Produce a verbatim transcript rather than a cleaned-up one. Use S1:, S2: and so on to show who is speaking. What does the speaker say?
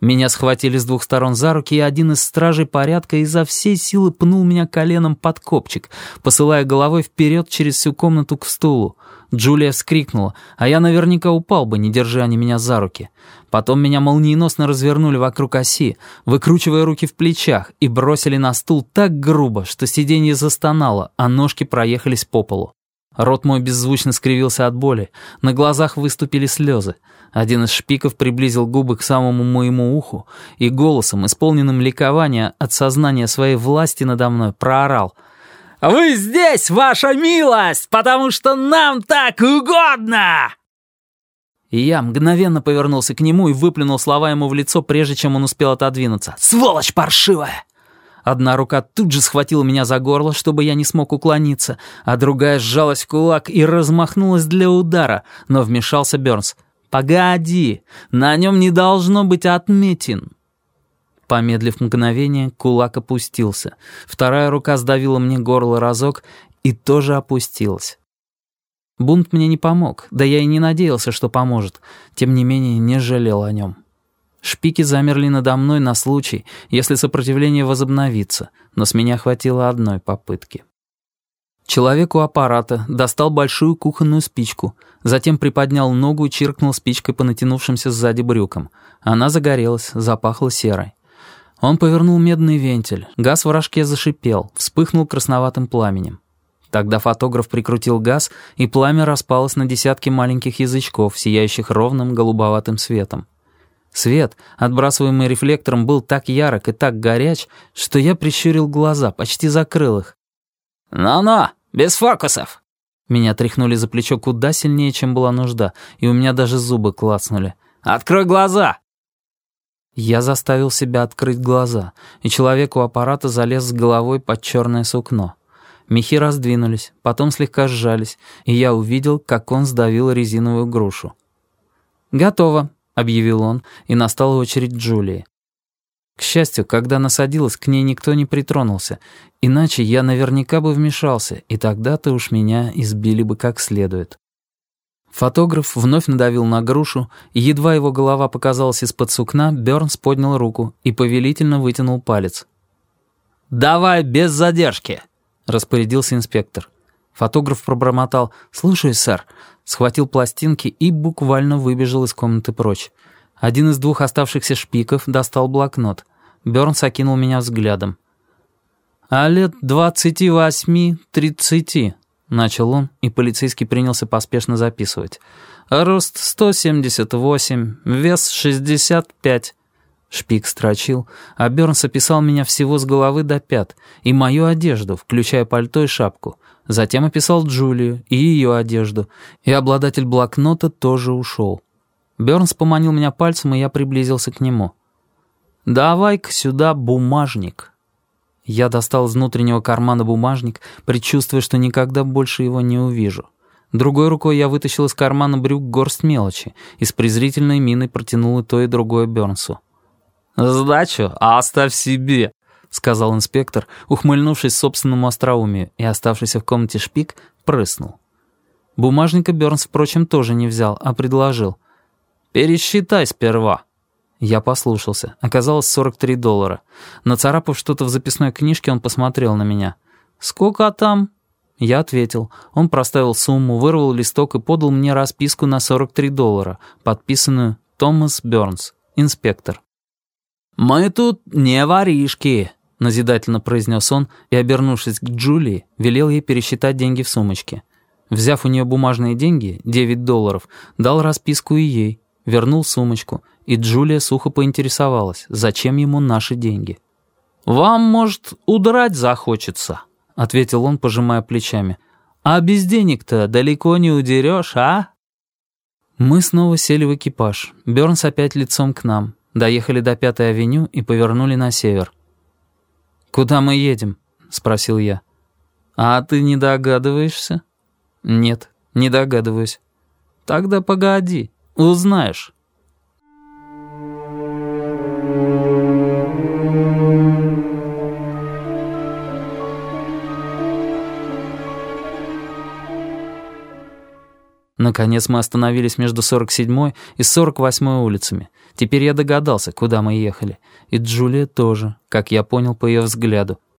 S1: Меня схватили с двух сторон за руки, и один из стражей порядка изо всей силы пнул меня коленом под копчик, посылая головой вперед через всю комнату к стулу. Джулия вскрикнула, а я наверняка упал бы, не держа они меня за руки. Потом меня молниеносно развернули вокруг оси, выкручивая руки в плечах, и бросили на стул так грубо, что сиденье застонало, а ножки проехались по полу. Рот мой беззвучно скривился от боли, на глазах выступили слезы. Один из шпиков приблизил губы к самому моему уху и голосом, исполненным ликования от сознания своей власти надо мной, проорал: «Вы здесь, ваша милость, потому что нам так угодно!» И я мгновенно повернулся к нему и выплюнул слова ему в лицо, прежде чем он успел отодвинуться. «Сволочь паршивая!» Одна рука тут же схватила меня за горло, чтобы я не смог уклониться, а другая сжалась в кулак и размахнулась для удара, но вмешался Бёрнс. «Погоди, на нем не должно быть отметин». Помедлив мгновение, кулак опустился. Вторая рука сдавила мне горло разок и тоже опустилась. Бунт мне не помог, да я и не надеялся, что поможет. Тем не менее, не жалел о нем. Шпики замерли надо мной на случай, если сопротивление возобновится, но с меня хватило одной попытки. Человек у аппарата достал большую кухонную спичку, затем приподнял ногу и чиркнул спичкой по натянувшимся сзади брюкам. Она загорелась, запахла серой. Он повернул медный вентиль, газ в рожке зашипел, вспыхнул красноватым пламенем. Тогда фотограф прикрутил газ, и пламя распалось на десятки маленьких язычков, сияющих ровным голубоватым светом. Свет, отбрасываемый рефлектором, был так ярок и так горяч, что я прищурил глаза, почти закрыл их. «Ну-ну, без фокусов!» Меня тряхнули за плечо куда сильнее, чем была нужда, и у меня даже зубы клацнули. «Открой глаза!» Я заставил себя открыть глаза, и человек у аппарата залез с головой под черное сукно. Мехи раздвинулись, потом слегка сжались, и я увидел, как он сдавил резиновую грушу. «Готово», — объявил он, и настала очередь Джулии. К счастью, когда она садилась, к ней никто не притронулся, иначе я наверняка бы вмешался, и тогда-то уж меня избили бы как следует. Фотограф вновь надавил на грушу, и едва его голова показалась из-под сукна, Бёрнс поднял руку и повелительно вытянул палец. «Давай без задержки!» — распорядился инспектор. Фотограф пробормотал «Слушаюсь, сэр», схватил пластинки и буквально выбежал из комнаты прочь. Один из двух оставшихся шпиков достал блокнот. Бёрнс окинул меня взглядом. «А лет двадцати восьми, тридцати», — начал он, и полицейский принялся поспешно записывать. «Рост сто семьдесят восемь, вес шестьдесят пять». Шпик строчил, а Бёрнс описал меня всего с головы до пят, и мою одежду, включая пальто и шапку. Затем описал Джулию и ее одежду, и обладатель блокнота тоже ушел. Бёрнс поманил меня пальцем, и я приблизился к нему. «Давай-ка сюда бумажник». Я достал из внутреннего кармана бумажник, предчувствуя, что никогда больше его не увижу. Другой рукой я вытащил из кармана брюк горсть мелочи и с презрительной миной протянул и то, и другое Бёрнсу. «Сдачу оставь себе», — сказал инспектор, ухмыльнувшись собственному остроумию, и оставшийся в комнате шпик прыснул. Бумажника Бёрнс, впрочем, тоже не взял, а предложил. «Пересчитай сперва». Я послушался. Оказалось сорок три доллара. Нацарапав что-то в записной книжке, он посмотрел на меня. «Сколько там?» Я ответил. Он проставил сумму, вырвал листок и подал мне расписку на сорок три доллара, подписанную «Томас Бёрнс, инспектор». «Мы тут не воришки», — назидательно произнес он и, обернувшись к Джулии, велел ей пересчитать деньги в сумочке. Взяв у нее бумажные деньги, девять долларов, дал расписку и ей, вернул сумочку, и Джулия сухо поинтересовалась, зачем ему наши деньги. «Вам, может, удрать захочется», — ответил он, пожимая плечами. «А без денег-то далеко не удерешь, а?» Мы снова сели в экипаж. Бёрнс опять лицом к нам. Доехали до Пятой авеню и повернули на север. «Куда мы едем?» — спросил я. «А ты не догадываешься?» «Нет, не догадываюсь». «Тогда погоди, узнаешь». Наконец мы остановились между сорок седьмой и сорок восьмой улицами. Теперь я догадался, куда мы ехали. И Джулия тоже, как я понял по ее взгляду.